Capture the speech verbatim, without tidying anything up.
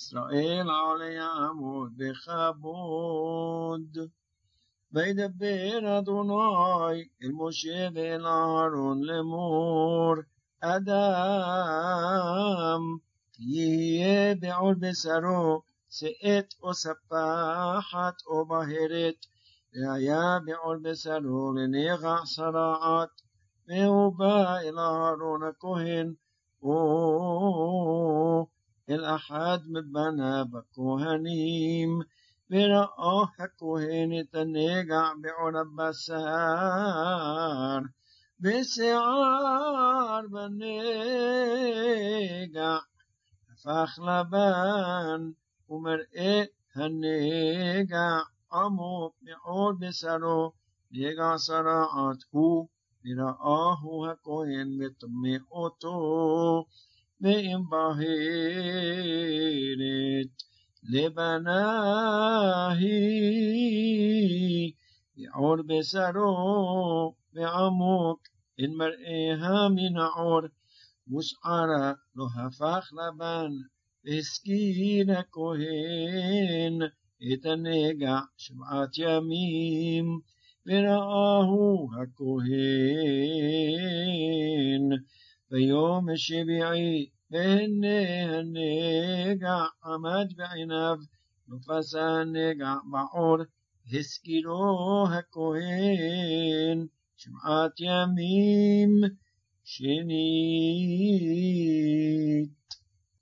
ישראל עולה יעמוד בכבוד. וידבר אדוני אל משה ואל אהרון לאמור, אדם תהיה בעול בשרו, שאת או ספחת או בהרת, והיה בעול בשרו לנגע שרעת, והוא בא אל אהרון הכהן, או אל אחד מבניו הכהנים, וראה הכהן את הנגע בעול הבשר, ושיער בנגע הפך לבן, ומראה הנגע עמוק מעול בשרו, נגע שרעת הוא, וראהו הכהן וטמא אותו, ואם בהרת לבנה היא, בעור בשרו ועמוק, אין מראיה מן העור, ושערה לא הפך לבן, והזכיר הכהן את הנגע שבעת ימים, וראהו הכהן ביום השביעי, והנה הנגע עמד בעיניו, ופסע הנגע בעור, הזכירו הכהן שבעת ימים שנית.